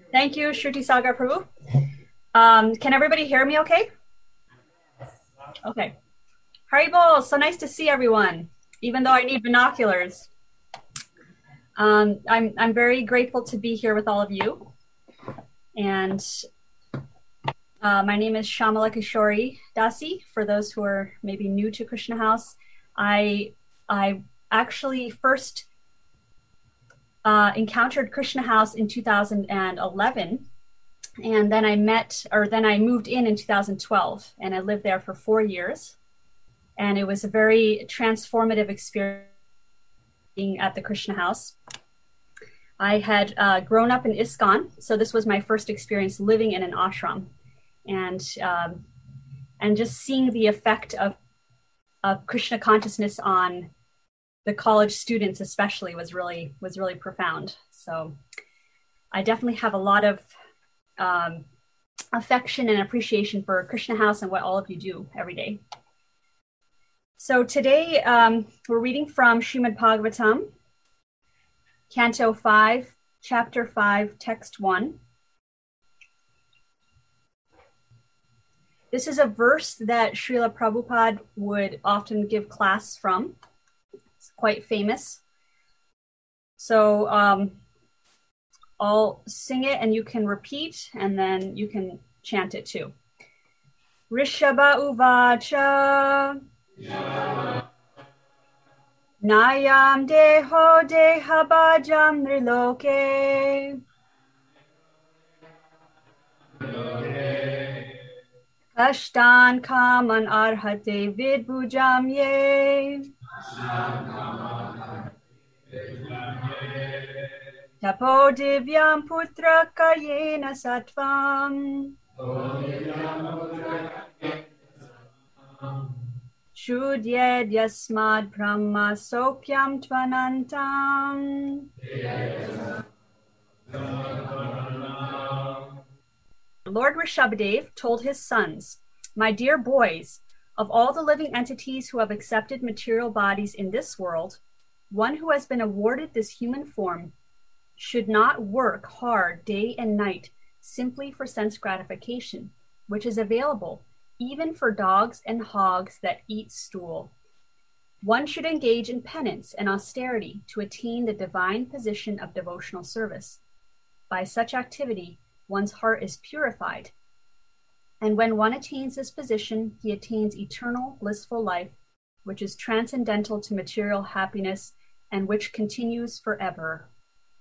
Thank you, Shruti Sagar Prabhu. Can everybody hear me okay? Okay. Haribol, so nice to see everyone, even though I need binoculars. I'm very grateful to be here with all of you. And my name is Shamala Kishori Dasi. For those who are maybe new to Krishna House, I actually first encountered Krishna House in 2011. And then I moved in 2012, and I lived there for 4 years. And it was a very transformative experience being at the Krishna House. I had grown up in ISKCON, so this was my first experience living in an ashram, and just seeing the effect of Krishna consciousness on the college students, especially, was really profound. So I definitely have a lot of affection and appreciation for Krishna House and what all of you do every day. So today we're reading from Srimad Bhagavatam, Canto 5, Chapter 5, Text 1. This is a verse that Srila Prabhupada would often give class from. It's quite famous. So I'll sing it and you can repeat, and then you can chant it too. Rishabha Uvacha Nayam Deho Dehabhajam Nriloke Kashtan Kaman Arhate Vidbhujam Ye Tapo Divyam Putra Kayena Sattvam Shudyed Yasmad Brahma Sokyam Tvanantam. Lord Rishabhadev told his sons, "My dear boys, of all the living entities who have accepted material bodies in this world, one who has been awarded this human form should not work hard day and night simply for sense gratification, which is available even for dogs and hogs that eat stool. One should engage in penance and austerity to attain the divine position of devotional service. By such activity, one's heart is purified, and when one attains this position, he attains eternal blissful life, which is transcendental to material happiness and which continues forever."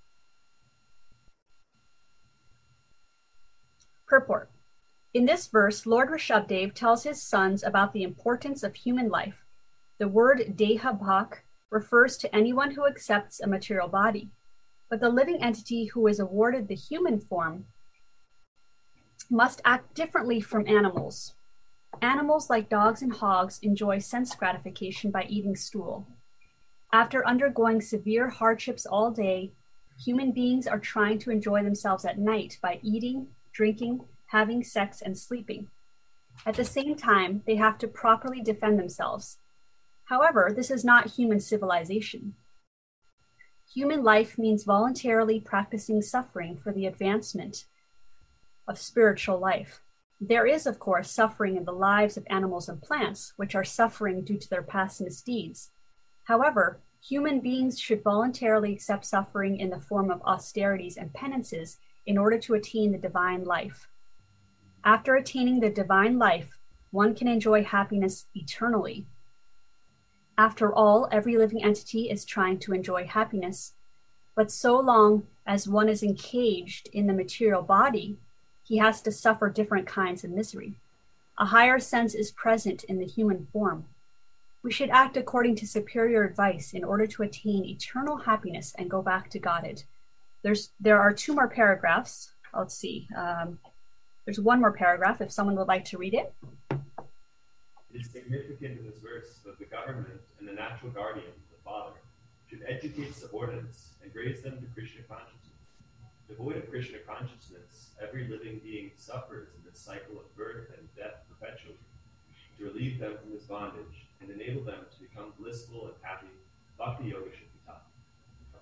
Purport. In this verse, Lord Rishabhadev tells his sons about the importance of human life. The word Deha Bhak refers to anyone who accepts a material body, but the living entity who is awarded the human form must act differently from animals. Animals like dogs and hogs enjoy sense gratification by eating stool. After undergoing severe hardships all day, human beings are trying to enjoy themselves at night by eating, drinking, having sex, and sleeping. At the same time, they have to properly defend themselves. However, this is not human civilization. Human life means voluntarily practicing suffering for the advancement of spiritual life. There is, of course, suffering in the lives of animals and plants, which are suffering due to their past misdeeds. However, human beings should voluntarily accept suffering in the form of austerities and penances in order to attain the divine life. After attaining the divine life, one can enjoy happiness eternally. After all, every living entity is trying to enjoy happiness, but so long as one is encaged in the material body, he has to suffer different kinds of misery. A higher sense is present in the human form. We should act according to superior advice in order to attain eternal happiness and go back to Godhead. There are 2 more paragraphs. Let's see. There's 1 more paragraph if someone would like to read it. It is significant in this verse that the government and the natural guardian, the father, should educate subordinates and raise them to Krishna consciousness. Devoid of Krishna consciousness, every living being suffers in this cycle of birth and death perpetually. To relieve them from this bondage and enable them to become blissful and happy, Bhakti Yoga should be taught.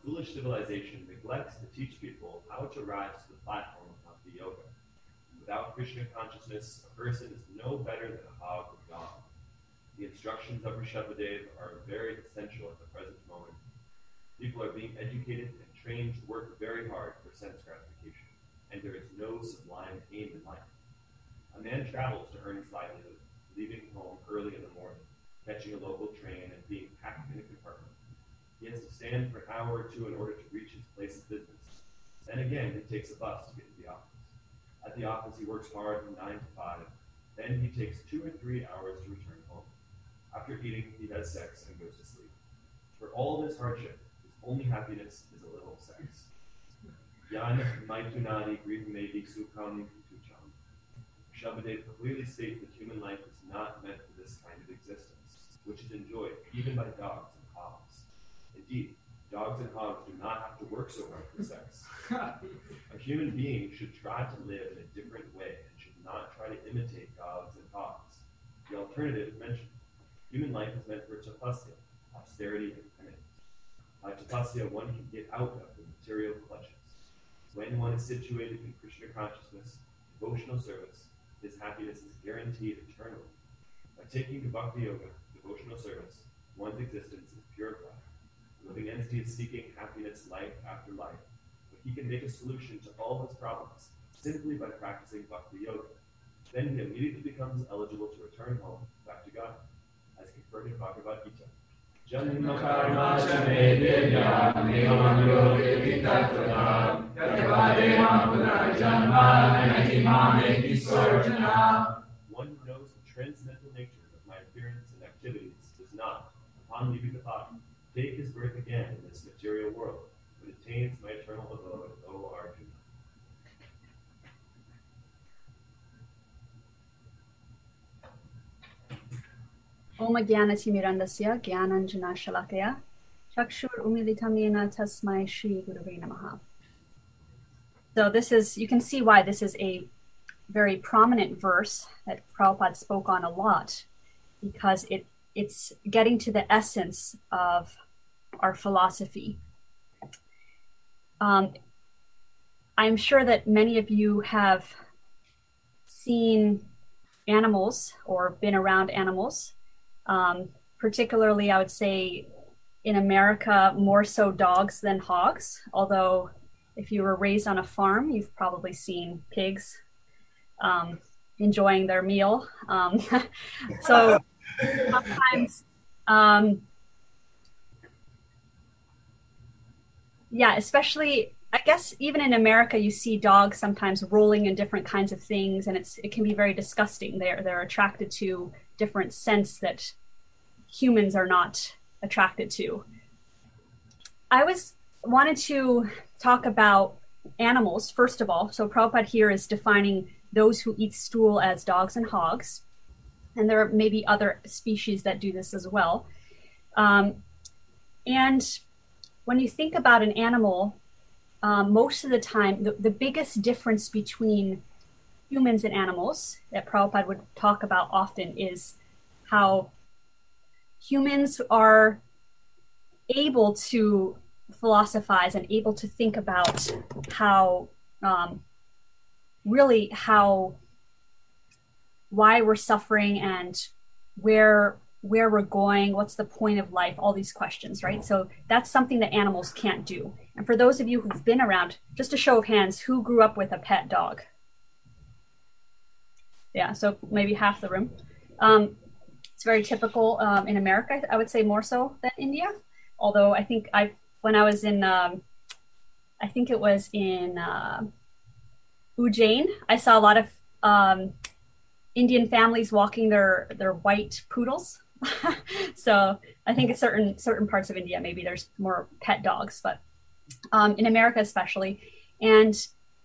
foolish civilization neglects to teach people how to rise to the platform of Bhakti Yoga. Without Krishna consciousness, a person is no better than a hog or dog. The instructions of Rishabhadev are very essential at the present moment. People are being educated and trained to work very hard for sense gratification, and there is no sublime aim in life. A man travels to earn his livelihood, leaving home early in the morning, catching a local train and being packed in a compartment. He has to stand for an hour or two in order to reach his place of business. Then again, he takes a bus to get to the office. At the office, he works hard from 9 to 5. Then he takes 2 or 3 hours to return home. After eating, he has sex and goes to sleep. For all this hardship, his only happiness is a little sex. Yan maitunadi grihamedi sukham tucham. Rishabhadev clearly states that human life is not meant for this kind of existence, which is enjoyed even by dogs and hogs. Indeed, dogs and hogs do not have to work so hard for sex. A human being should try to live in a different way and should not try to imitate dogs and hogs. The alternative is mentioned. Human life is meant for tapasya, austerity and penance. By tapasya, one can get out of the material clutches. When one is situated in Krishna consciousness, devotional service, his happiness is guaranteed eternally. By taking to Bhakti Yoga, devotional service, one's existence is purified. The living entity is seeking happiness life after life, but he can make a solution to all his problems simply by practicing Bhakti Yoga. Then he immediately becomes eligible to return home back to God, as conferred in Bhagavad Gita. Janma karma cha me divya nigamam yogi tattva yatvadeham punarjanma nati mameti sarjana. One who knows the transcendental nature of my appearance and activities does not, upon leaving the body, take his birth again in this material world, but attains my eternal abode, O Arjuna. Om Jnanatimirandasya Jnananjana Shalakaya Chakshur Umilitam Yena Tasmai Shri Gurave Namaha. So this is, you can see why this is a very prominent verse that Prabhupada spoke on a lot, because it's getting to the essence of our philosophy. I'm sure that many of you have seen animals or been around animals. Particularly, I would say in America, more so dogs than hogs. Although if you were raised on a farm, you've probably seen pigs enjoying their meal. So sometimes, especially, I guess even in America, you see dogs sometimes rolling in different kinds of things, and it can be very disgusting. They're attracted to different scents that humans are not attracted to. I wanted to talk about animals, first of all. So Prabhupada here is defining those who eat stool as dogs and hogs. And there may be other species that do this as well. And when you think about an animal, most of the time, the biggest difference between humans and animals that Prabhupada would talk about often is how humans are able to philosophize and able to think about how why we're suffering and where we're going, what's the point of life, all these questions, right? So that's something that animals can't do. And for those of you who've been around, just a show of hands, who grew up with a pet dog? Yeah, so maybe half the room. It's very typical in America, I would say more so than India. Although I think when I was in, I think it was in Ujjain, I saw a lot of Indian families walking their white poodles. So I think in certain parts of India, maybe there's more pet dogs, but in America especially. And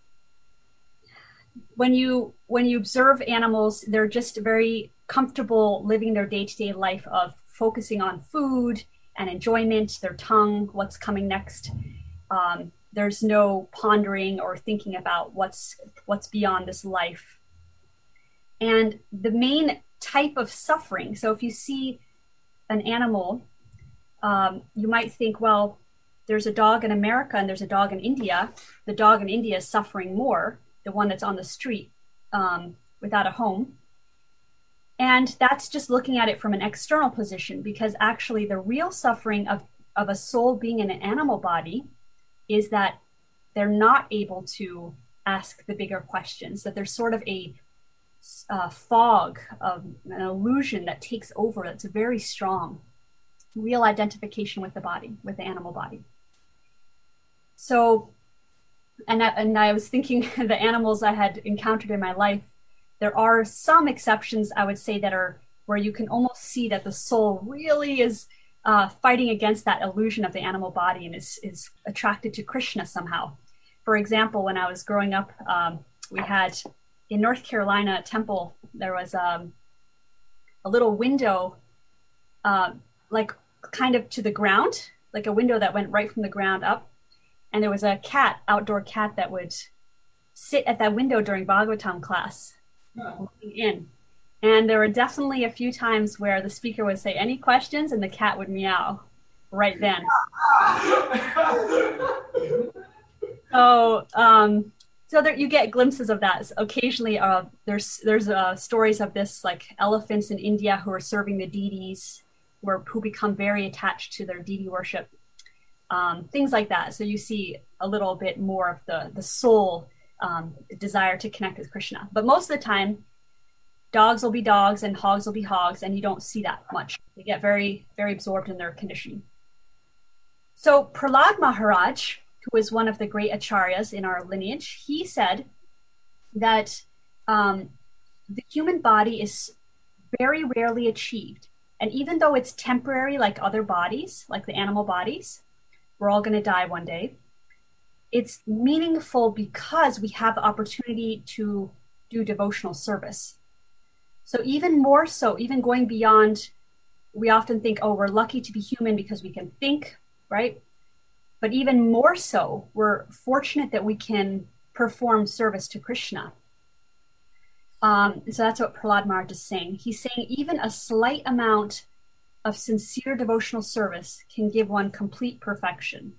when you observe animals, they're just very comfortable living their day-to-day life of focusing on food and enjoyment, their tongue, what's coming next. There's no pondering or thinking about what's beyond this life. And the main type of suffering, so if you see an animal, you might think, well, there's a dog in America and there's a dog in India. The dog in India is suffering more, the one that's on the street without a home. And that's just looking at it from an external position, because actually the real suffering of a soul being in an animal body is that they're not able to ask the bigger questions, that there's sort of a fog of an illusion that takes over. That's a very strong, real identification with the body, with the animal body. So, and I was thinking the animals I had encountered in my life, there are some exceptions, I would say, that are where you can almost see that the soul really is fighting against that illusion of the animal body and is attracted to Krishna somehow. For example, when I was growing up, we had in North Carolina, a temple, there was a little window, like kind of to the ground, like a window that went right from the ground up. And there was a cat, outdoor cat, that would sit at that window during Bhagavatam class, looking in. And there were definitely a few times where the speaker would say, "Any questions?" and the cat would meow right then. So there, you get glimpses of that. So occasionally, there's stories of this, like elephants in India who are serving the deities, who become very attached to their deity worship. Things like that. So you see a little bit more of the soul desire to connect with Krishna. But most of the time, dogs will be dogs and hogs will be hogs, and you don't see that much. They get very, very absorbed in their conditioning. So Prahlad Maharaj, who was one of the great acharyas in our lineage, he said that the human body is very rarely achieved. And even though it's temporary, like other bodies, like the animal bodies, we're all going to die one day, it's meaningful because we have the opportunity to do devotional service. So even more so, even going beyond, we often think, oh, we're lucky to be human because we can think, right? But even more so, we're fortunate that we can perform service to Krishna. So that's what Prahlad Maharaj is saying. He's saying even a slight amount of sincere devotional service can give one complete perfection.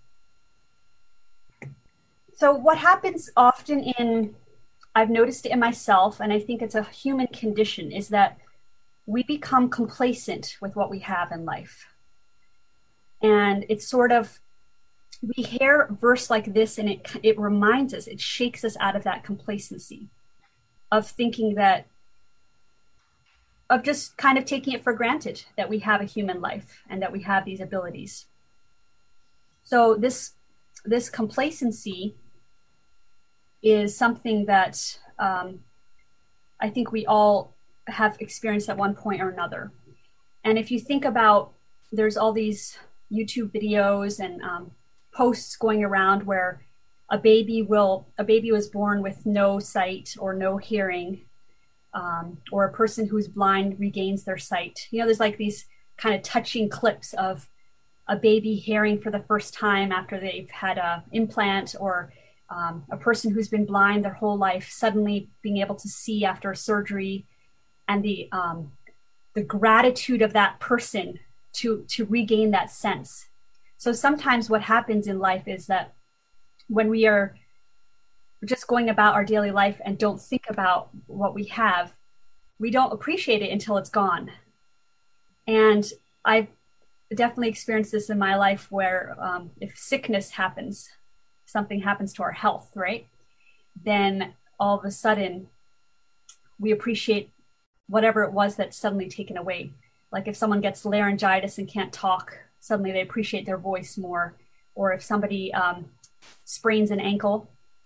So what happens often I've noticed it in myself, and I think it's a human condition, is that we become complacent with what we have in life. And it's sort of, we hear a verse like this and it reminds us, it shakes us out of that complacency of thinking that, of just kind of taking it for granted that we have a human life and that we have these abilities. So this complacency is something that I think we all have experienced at one point or another. And if you think about, there's all these YouTube videos and posts going around where a baby was born with no sight or no hearing, or a person who's blind regains their sight. You know, there's like these kind of touching clips of a baby hearing for the first time after they've had an implant, or a person who's been blind their whole life suddenly being able to see after surgery, and the gratitude of that person to regain that sense. So sometimes what happens in life is that when we are just going about our daily life and don't think about what we have, we don't appreciate it until it's gone. And I've definitely experienced this in my life where if sickness happens, something happens to our health, right? Then all of a sudden we appreciate whatever it was that's suddenly taken away. Like if someone gets laryngitis and can't talk, suddenly they appreciate their voice more. Or if somebody sprains an ankle,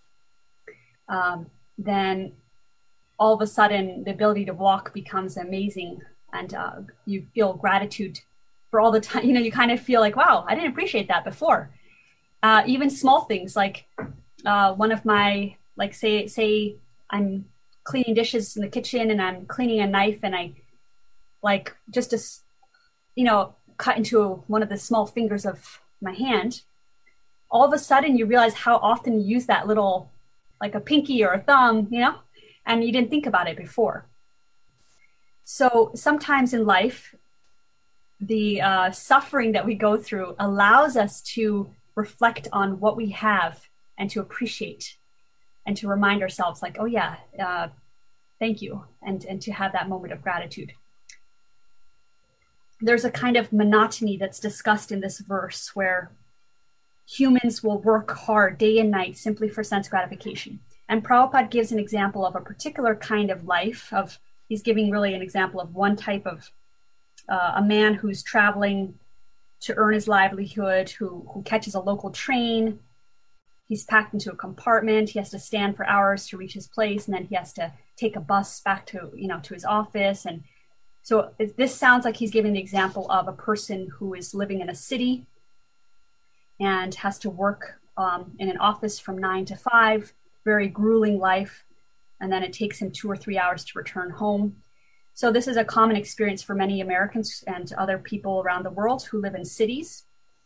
then all of a sudden the ability to walk becomes amazing, and you feel gratitude for all the time. You know, you kind of feel like, wow, I didn't appreciate that before. Even small things like one of my, like say I'm cleaning dishes in the kitchen and I'm cleaning a knife and I like just cut into one of the small fingers of my hand. All of a sudden you realize how often you use that little, like a pinky or a thumb, you know, and you didn't think about it before. So sometimes in life, the suffering that we go through allows us to reflect on what we have and to appreciate and to remind ourselves like, oh yeah, thank you, and to have that moment of gratitude. There's a kind of monotony that's discussed in this verse where humans will work hard day and night simply for sense gratification. And Prabhupada gives an example of a particular kind of life. He's giving really an example of one type of a man who's traveling to earn his livelihood, who catches a local train. He's packed into a compartment. He has to stand for hours to reach his place, and then he has to take a bus back to his office. And so this sounds like he's giving the example of a person who is living in a city and has to work in an office from 9 to 5, very grueling life. And then it takes him 2 or 3 hours to return home. So this is a common experience for many Americans and other people around the world who live in cities.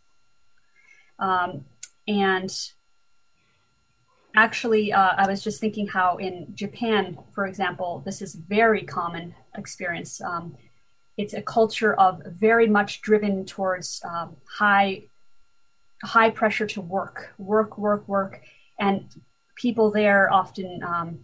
And actually, I was just thinking how in Japan, for example, this is very common experience. It's a culture of very much driven towards high pressure to work. And people there often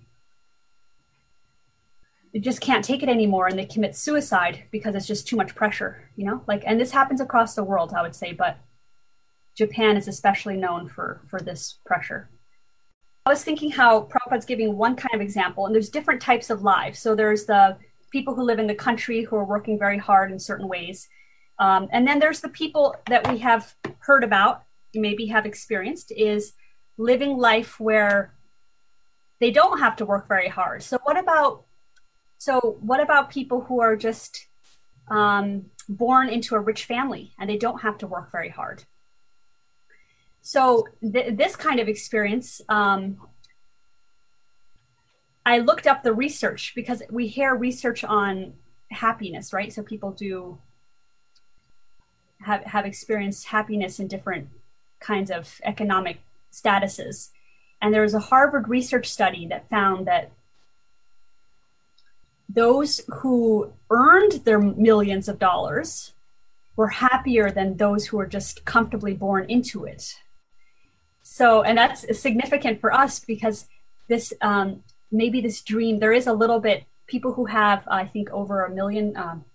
just can't take it anymore, and they commit suicide because it's just too much pressure, and this happens across the world, I would say, but Japan is especially known for this pressure. I was thinking how Prabhupada's giving one kind of example, and there's different types of lives. So there's the people who live in the country who are working very hard in certain ways. And then there's the people that we have heard about, maybe have experienced, is living life where they don't have to work very hard. So what about people who are just born into a rich family and they don't have to work very hard? So this kind of experience, I looked up the research because we hear research on happiness, right? So people do have experienced happiness in different kinds of economic statuses. And there was a Harvard research study that found that those who earned their millions of dollars were happier than those who were just comfortably born into it. So, and that's significant for us because this, maybe this dream, there is a little bit, people who have, I think, over $1 million,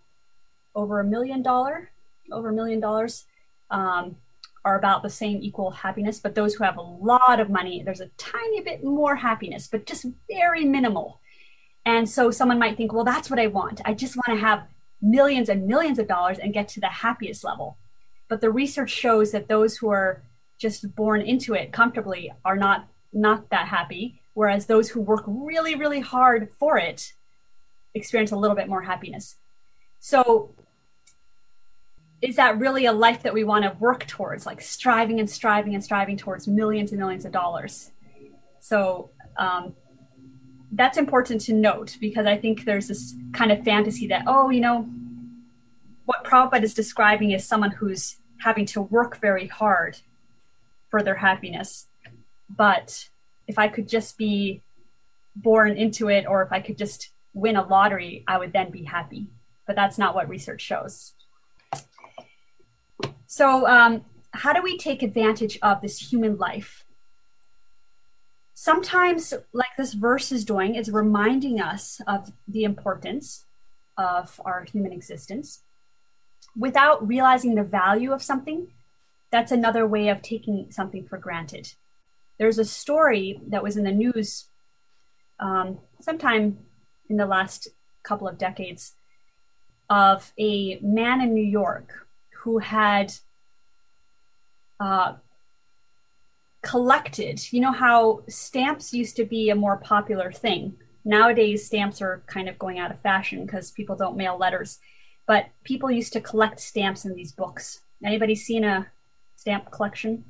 are about the same equal happiness, but those who have a lot of money, there's a tiny bit more happiness, but just very minimal. And so someone might think, well, that's what I want. I just want to have millions and millions of dollars and get to the happiest level. But the research shows that those who are just born into it comfortably are not that happy, whereas those who work really, really hard for it experience a little bit more happiness. So is that really a life that we want to work towards, like striving towards millions and millions of dollars? So that's important to note, because I think there's this kind of fantasy that, what Prabhupada is describing is someone who's having to work very hard for their happiness. But if I could just be born into it, or if I could just win a lottery, I would then be happy. But that's not what research shows. So how do we take advantage of this human life? Sometimes, like this verse is doing, it's reminding us of the importance of our human existence without realizing the value of something. That's another way of taking something for granted. There's a story that was in the news sometime in the last couple of decades of a man in New York who had collected, how stamps used to be a more popular thing. Nowadays, stamps are kind of going out of fashion because people don't mail letters. But people used to collect stamps in these books. Anybody seen a stamp collection?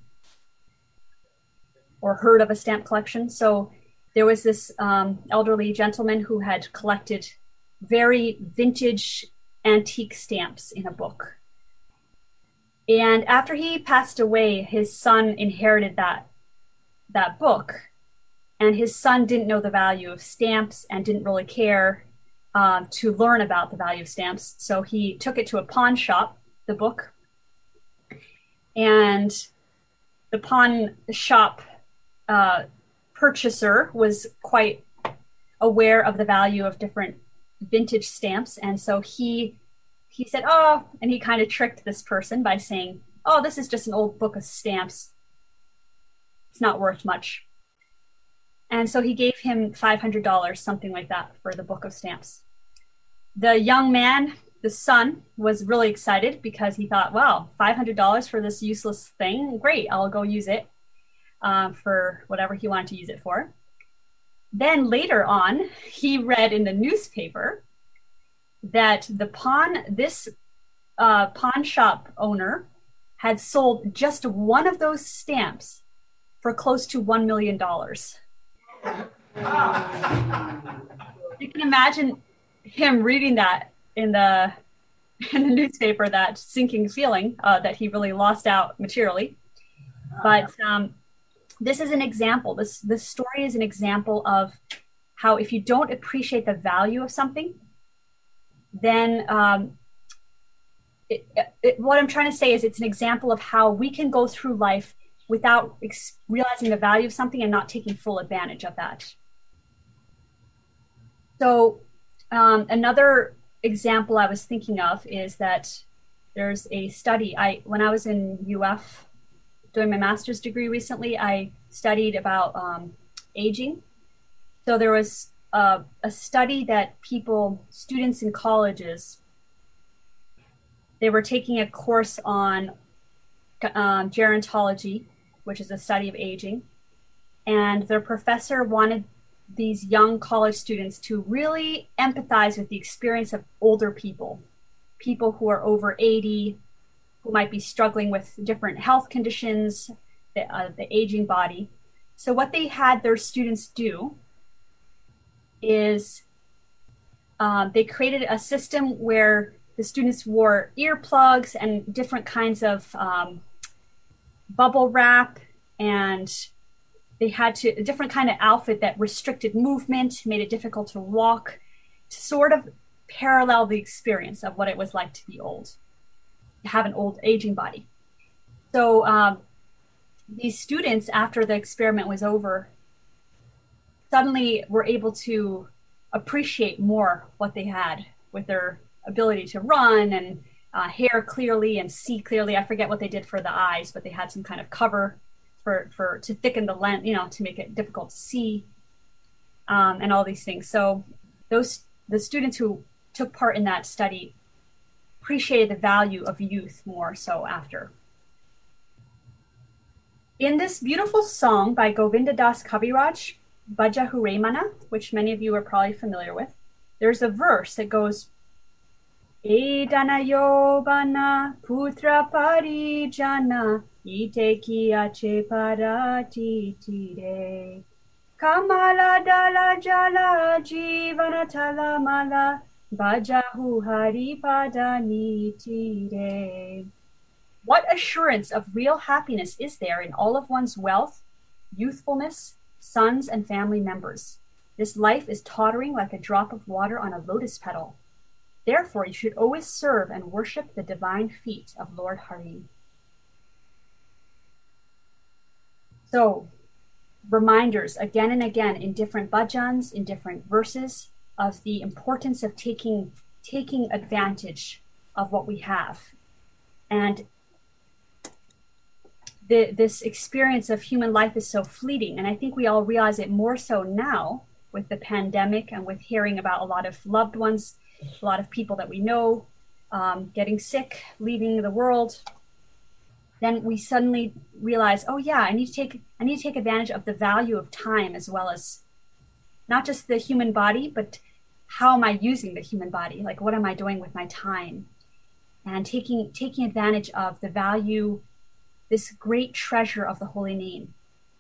Or heard of a stamp collection? So there was this elderly gentleman who had collected very vintage antique stamps in a book. And after he passed away, his son inherited that book. And his son didn't know the value of stamps and didn't really care to learn about the value of stamps. So he took it to a pawn shop, the book, and the pawn shop purchaser was quite aware of the value of different vintage stamps, and so he said, oh, and he kind of tricked this person by saying, oh, this is just an old book of stamps. It's not worth much. And so he gave him $500, something like that, for the book of stamps. The young man, the son, was really excited because he thought, wow, $500 for this useless thing? Great, I'll go use it for whatever he wanted to use it for. Then later on, he read in the newspaper that this pawn shop owner had sold just one of those stamps for close to $1 million. You can imagine him reading that in the newspaper, that sinking feeling that he really lost out materially. But this is an example. This story is an example of how if you don't appreciate the value of something, then what I'm trying to say is it's an example of how we can go through life without realizing the value of something and not taking full advantage of that. So another example I was thinking of is that there's a study. When I was in UF doing my master's degree recently, I studied about aging. So there was a study that students in colleges, they were taking a course on gerontology, which is a study of aging. And their professor wanted these young college students to really empathize with the experience of older people who are over 80, who might be struggling with different health conditions, the aging body. So what they had their students do is they created a system where the students wore earplugs and different kinds of bubble wrap, and they had a different kind of outfit that restricted movement, made it difficult to walk, to sort of parallel the experience of what it was like to be old, to have an old aging body. So these students, after the experiment was over, suddenly were able to appreciate more what they had with their ability to run and hear clearly and see clearly. I forget what they did for the eyes, but they had some kind of cover to thicken the lens, to make it difficult to see, and all these things. So the students who took part in that study appreciated the value of youth more so after. In this beautiful song by Govinda Das Kaviraj, Bhaja Huremana, which many of you are probably familiar with, there's a verse that goes, Edana Yobana Putra Parijana Ite Kiache Parati Tire Kamala Dala Jala Jivana Talamala Bhajahu Haripadani Tire. What assurance of real happiness is there in all of one's wealth, youthfulness, sons, and family members? This life is tottering like a drop of water on a lotus petal. Therefore, you should always serve and worship the divine feet of Lord Hari. So, reminders again and again in different bhajans, in different verses, of the importance of taking advantage of what we have. And this experience of human life is so fleeting, and I think we all realize it more so now with the pandemic and with hearing about a lot of loved ones, a lot of people that we know getting sick, leaving the world. Then we suddenly realize, oh yeah, I need to take advantage of the value of time, as well as not just the human body, but how am I using the human body? Like, what am I doing with my time? And taking advantage of the value, this great treasure of the holy name.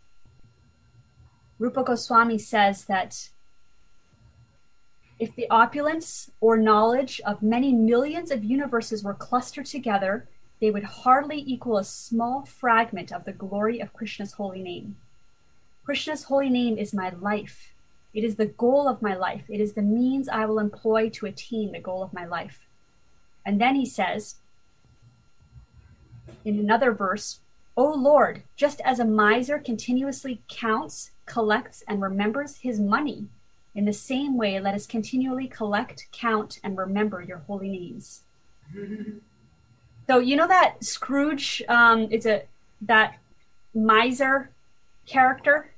Rupa Goswami says that if the opulence or knowledge of many millions of universes were clustered together, they would hardly equal a small fragment of the glory of Krishna's holy name. Krishna's holy name is my life. It is the goal of my life. It is the means I will employ to attain the goal of my life. And then he says, in another verse, O Lord, just as a miser continuously counts, collects, and remembers his money, in the same way let us continually collect, count, and remember your holy names. So you know that Scrooge that miser character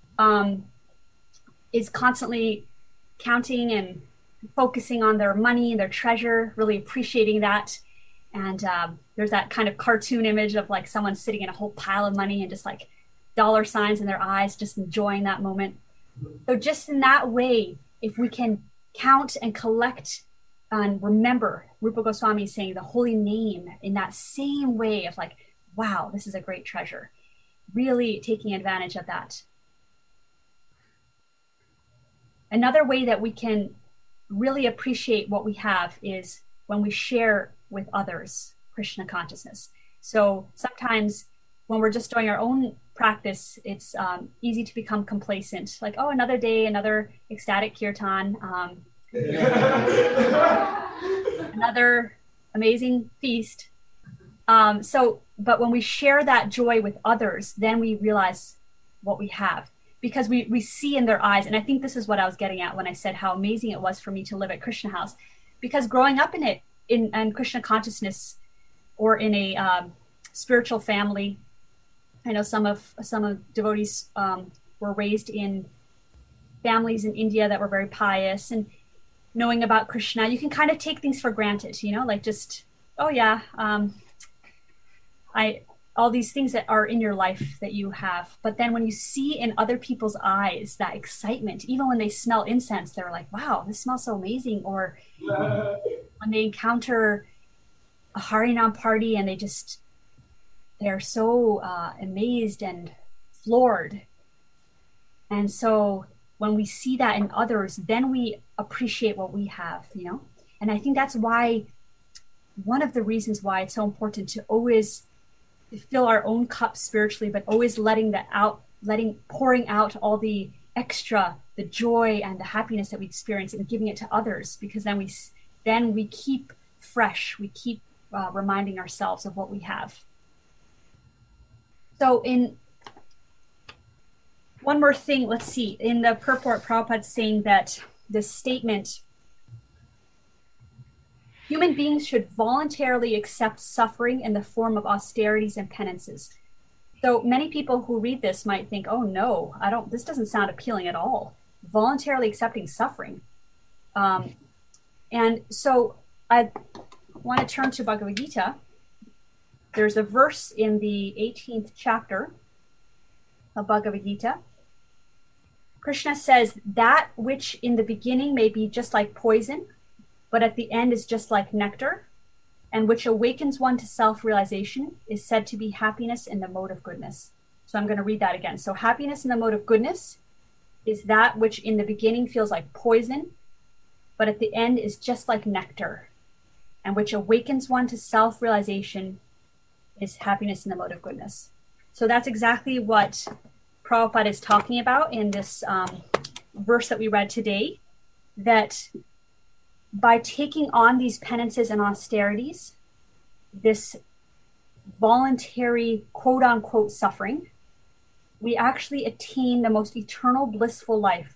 is constantly counting and focusing on their money, their treasure, really appreciating that. And there's that kind of cartoon image of like someone sitting in a whole pile of money and just like dollar signs in their eyes, just enjoying that moment. So just in that way, if we can count and collect and remember, Rupa Goswami is saying the holy name in that same way of like, wow, this is a great treasure. Really taking advantage of that. Another way that we can really appreciate what we have is when we share with others Krishna consciousness. So sometimes when we're just doing our own practice, it's easy to become complacent. Like, oh, another day, another ecstatic kirtan, another amazing feast. But when we share that joy with others, then we realize what we have. Because we see in their eyes, and I think this is what I was getting at when I said how amazing it was for me to live at Krishna House. Because growing up in it, in Krishna consciousness, or in a spiritual family, I know some of devotees were raised in families in India that were very pious, and knowing about Krishna, you can kind of take things for granted, like just, oh yeah, all these things that are in your life that you have. But then when you see in other people's eyes that excitement, even when they smell incense, they're like, wow, this smells so amazing. Or when they encounter a Harinam party and they're so amazed and floored. And so when we see that in others, then we appreciate what we have, And I think that's why, one of the reasons why it's so important to always fill our own cup spiritually, but always pouring out all the extra, the joy and the happiness that we experience and giving it to others, because then we keep fresh, we keep reminding ourselves of what we have. So in one more thing, let's see, in the purport, Prabhupada's saying that this statement, human beings should voluntarily accept suffering in the form of austerities and penances. So many people who read this might think, oh no, this doesn't sound appealing at all. Voluntarily accepting suffering. And so I want to turn to Bhagavad Gita. There's a verse in the 18th chapter of Bhagavad Gita. Krishna says, that which in the beginning may be just like poison, but at the end is just like nectar, and which awakens one to self-realization, is said to be happiness in the mode of goodness. So I'm going to read that again. So happiness in the mode of goodness is that which in the beginning feels like poison, but at the end is just like nectar, and which awakens one to self-realization is happiness in the mode of goodness. So that's exactly what Prabhupada is talking about in this verse that we read today, that by taking on these penances and austerities, this voluntary quote unquote suffering, we actually attain the most eternal blissful life.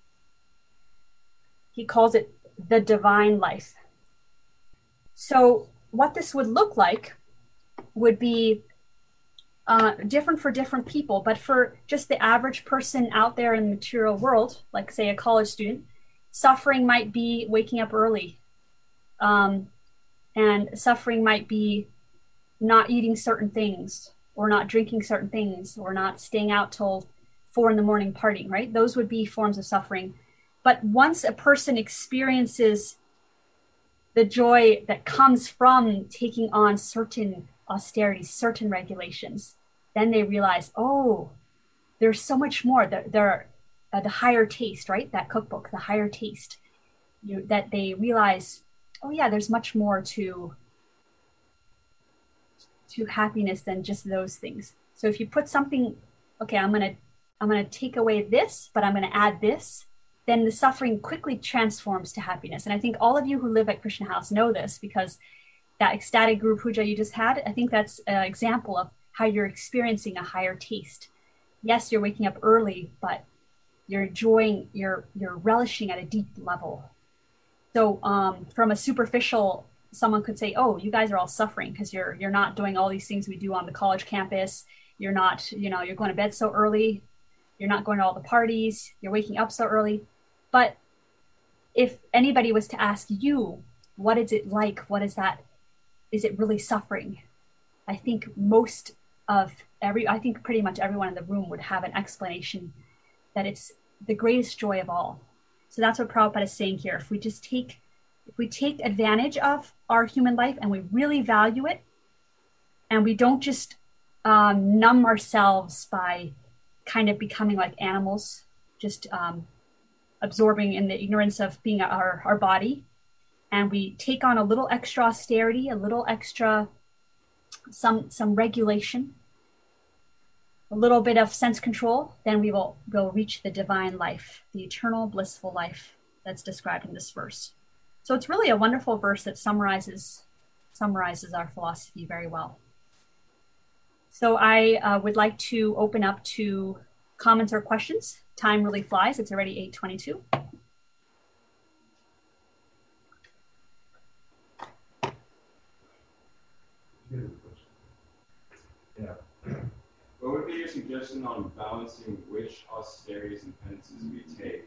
He calls it the divine life. So what this would look like would be different for different people, but for just the average person out there in the material world, like say a college student, suffering might be waking up early, and suffering might be not eating certain things, or not drinking certain things, or not staying out till 4 a.m. partying, right? Those would be forms of suffering. But once a person experiences the joy that comes from taking on certain austerities, certain regulations, then they realize, oh, there's so much more. There are the higher taste, right? That cookbook, the higher taste, that they realize, oh yeah, there's much more to happiness than just those things. So if you put something, okay, I'm gonna take away this, but I'm gonna add this, then the suffering quickly transforms to happiness. And I think all of you who live at Krishna House know this, because that ecstatic Guru Puja you just had, I think that's an example of how you're experiencing a higher taste. Yes, you're waking up early, but you're enjoying, you're relishing at a deep level. So from a superficial, someone could say, oh, you guys are all suffering because you're not doing all these things we do on the college campus. You're not, you're going to bed so early. You're not going to all the parties. You're waking up so early. But if anybody was to ask you, what is it like? What is that? Is it really suffering? I think I think pretty much everyone in the room would have an explanation that it's the greatest joy of all. So that's what Prabhupada is saying here. If we take advantage of our human life and we really value it, and we don't just numb ourselves by kind of becoming like animals, just absorbing in the ignorance of being our body, and we take on a little extra austerity, a little extra some regulation, a little bit of sense control, then we'll reach the divine life, the eternal blissful life that's described in this verse. So it's really a wonderful verse that summarizes our philosophy very well. So I would like to open up to comments or questions. Time really flies. It's already 8:22. Yeah. What would be your suggestion on balancing which austerities and penances we take?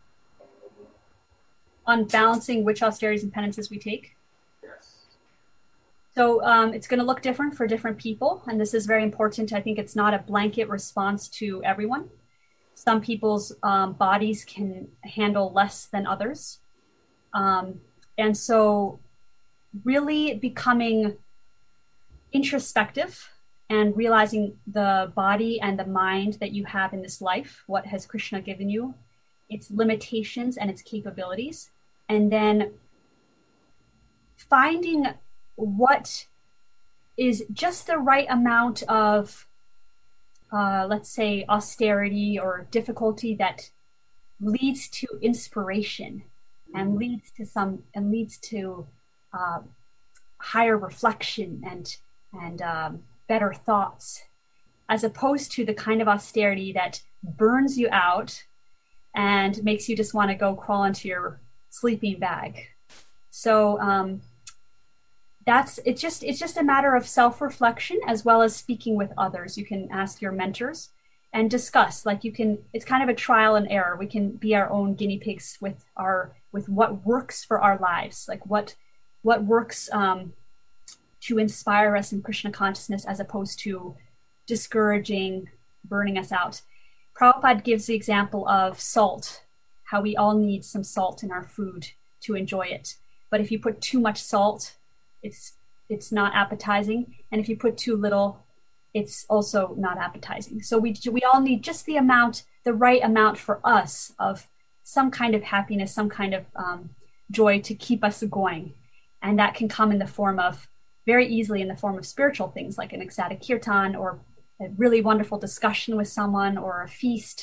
On balancing which austerities and penances we take? Yes. So it's going to look different for different people, and this is very important. I think it's not a blanket response to everyone. Some people's bodies can handle less than others. And so really becoming introspective and realizing the body and the mind that you have in this life, what has Krishna given you, its limitations and its capabilities, and then finding what is just the right amount of, let's say, austerity or difficulty that leads to inspiration and leads to higher reflection and better thoughts, as opposed to the kind of austerity that burns you out and makes you just want to go crawl into your sleeping bag. So it's just a matter of self-reflection as well as speaking with others. You can ask your mentors and discuss. It's kind of a trial and error. We can be our own guinea pigs with what works for our lives, like what works to inspire us in Krishna consciousness as opposed to discouraging, burning us out. Prabhupada gives the example of salt, how we all need some salt in our food to enjoy it. But if you put too much salt, it's not appetizing. And if you put too little, it's also not appetizing. So we all need just the right amount for us of some kind of happiness, some kind of joy to keep us going. And that can come very easily in the form of spiritual things like an ecstatic kirtan or a really wonderful discussion with someone or a feast.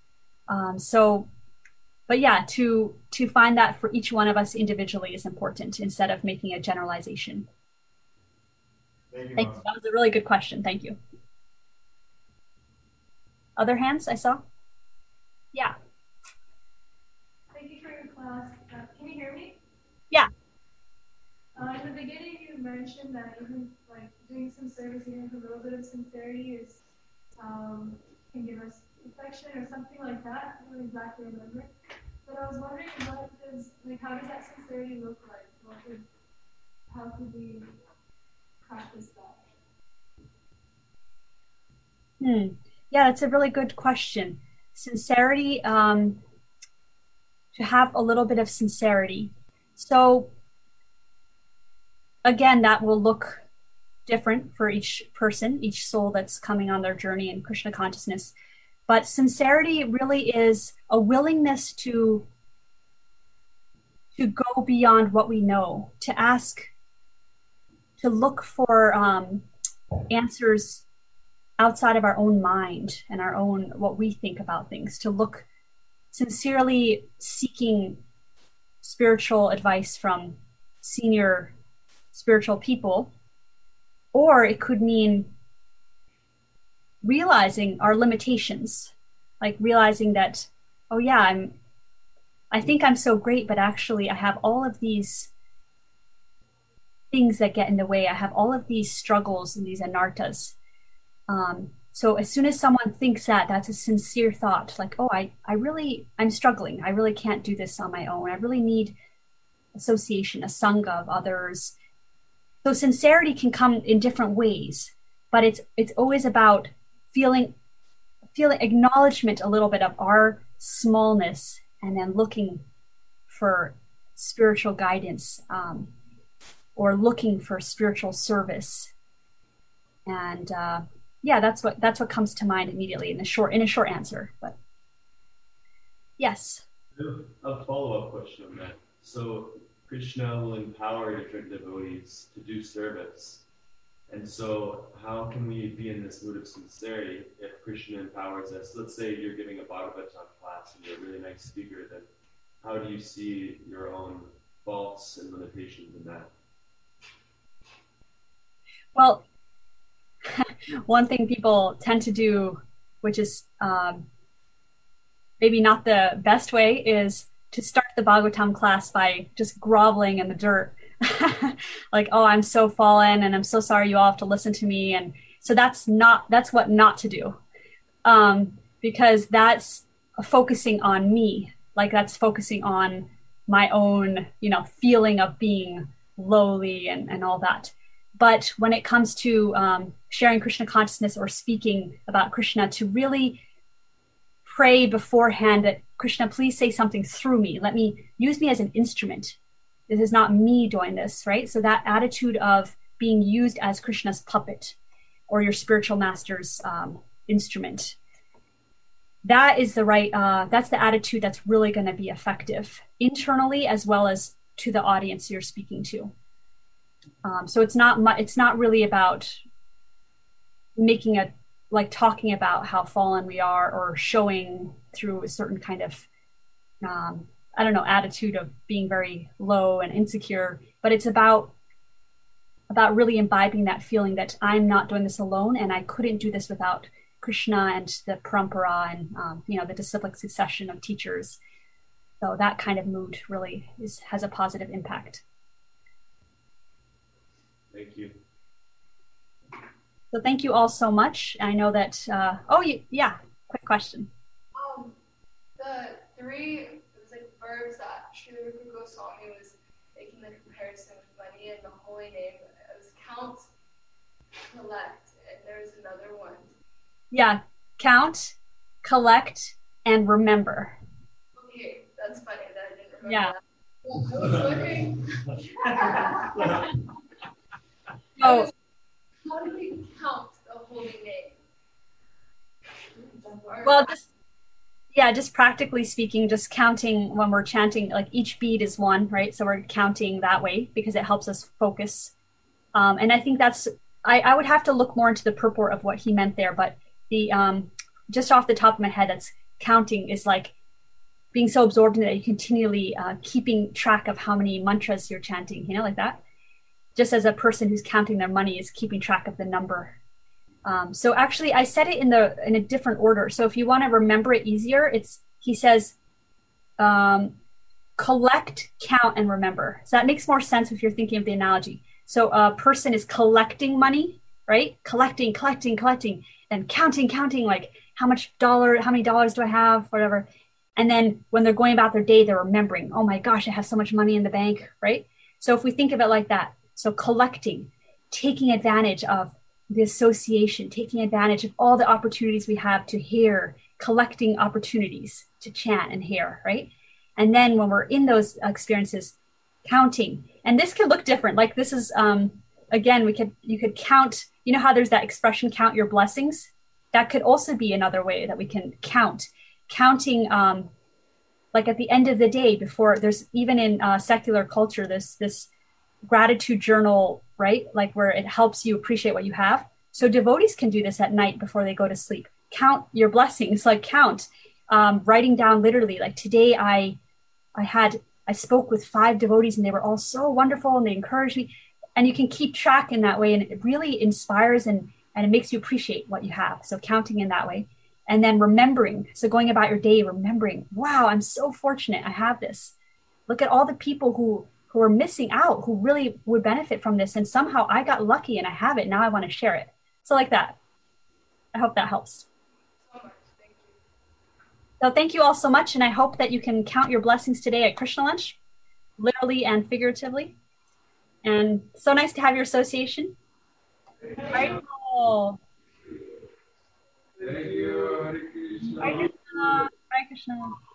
But yeah, to find that for each one of us individually is important instead of making a generalization. Thank you. That was a really good question. Thank you. Other hands I saw? Yeah. Thank you for your class. Can you hear me? Yeah. In the beginning, you mentioned that even like doing some service, even with a little bit of sincerity, can give us affection or something like that. I don't exactly remember. But I was wondering, how does that sincerity look like? How could we practice that? Yeah, that's a really good question. Sincerity, to have a little bit of sincerity. So again, that will look different for each person, each soul that's coming on their journey in Krishna consciousness. But sincerity really is a willingness to go beyond what we know, to ask, to look for answers outside of our own mind and our own, what we think about things, to look sincerely seeking spiritual advice from senior spiritual people. Or it could mean realizing our limitations, like realizing that, oh yeah, I think I'm so great, but actually I have all of these things that get in the way. I have all of these struggles and these anartas. So as soon as someone thinks that, that's a sincere thought, like, oh, I'm struggling. I really can't do this on my own. I really need association, a sangha of others. So sincerity can come in different ways, but it's always about feeling acknowledgement a little bit of our smallness, and then looking for spiritual guidance, or looking for spiritual service. And yeah, that's what comes to mind immediately in a short answer. But yes. A follow-up question on that. So Krishna will empower different devotees to do service. And so how can we be in this mood of sincerity if Krishna empowers us? Let's say you're giving a Bhagavatam class and you're a really nice speaker, then how do you see your own faults and limitations in that? Well, one thing people tend to do, which is maybe not the best way, is to start the Bhagavatam class by just groveling in the dirt. Like, oh, I'm so fallen and I'm so sorry you all have to listen to me. And so that's what not to do. Because that's focusing on me. Like, that's focusing on my own, feeling of being lowly and all that. But when it comes to sharing Krishna consciousness or speaking about Krishna, to really pray beforehand that, Krishna, please say something through me. Use me as an instrument. This is not me doing this, right? So that attitude of being used as Krishna's puppet or your spiritual master's instrument, that is that's the attitude that's really going to be effective internally as well as to the audience you're speaking to. So it's not really about talking about how fallen we are or showing through a certain kind of, attitude of being very low and insecure, but it's about really imbibing that feeling that I'm not doing this alone, and I couldn't do this without Krishna and the parampara and the disciplic succession of teachers. So that kind of mood really has a positive impact. Thank you. So thank you all so much. I know that. Quick question. The three verbs that Srila Rupa Goswami was making the comparison with money and the holy name. It was count, collect, and there's another one. Yeah, count, collect, and remember. Okay, that's funny that I didn't remember that. I was wondering. So, how do we count the holy name? Well, just practically speaking, just counting when we're chanting, like each beat is one, right? So we're counting that way because it helps us focus. And I think I would have to look more into the purport of what he meant there, but the just off the top of my head, that's counting is like being so absorbed in it that you continually keeping track of how many mantras you're chanting, like that. Just as a person who's counting their money is keeping track of the number. So actually, I said it in a different order. So if you want to remember it easier, he says, collect, count, and remember. So that makes more sense if you're thinking of the analogy. So a person is collecting money, right? Collecting, and counting, like how many dollars do I have, whatever. And then when they're going about their day, they're remembering, oh my gosh, I have so much money in the bank, right? So if we think of it like that, so collecting, taking advantage of the association, taking advantage of all the opportunities we have to hear, collecting opportunities to chant and hear, right? And then when we're in those experiences, counting. And this could look different. Like this is, again, you could count, how there's that expression, count your blessings? That could also be another way that we can counting, like at the end of the day, before there's even in secular culture, this gratitude journal, right? Like where it helps you appreciate what you have. So devotees can do this at night before they go to sleep. Count your blessings, like count, writing down literally, like today I spoke with 5 devotees and they were all so wonderful and they encouraged me. And you can keep track in that way. And it really inspires and and it makes you appreciate what you have. So counting in that way. And then remembering. So going about your day, remembering, wow, I'm so fortunate I have this. Look at all the people who are missing out, who really would benefit from this. And somehow I got lucky and I have it. Now I want to share it. So like that. I hope that helps. So much. Thank you. So thank you all so much. And I hope that you can count your blessings today at Krishna Lunch, literally and figuratively. And so nice to have your association. All right. Cool. Thank you. Hare Krishna. Hare Krishna. Hare Krishna.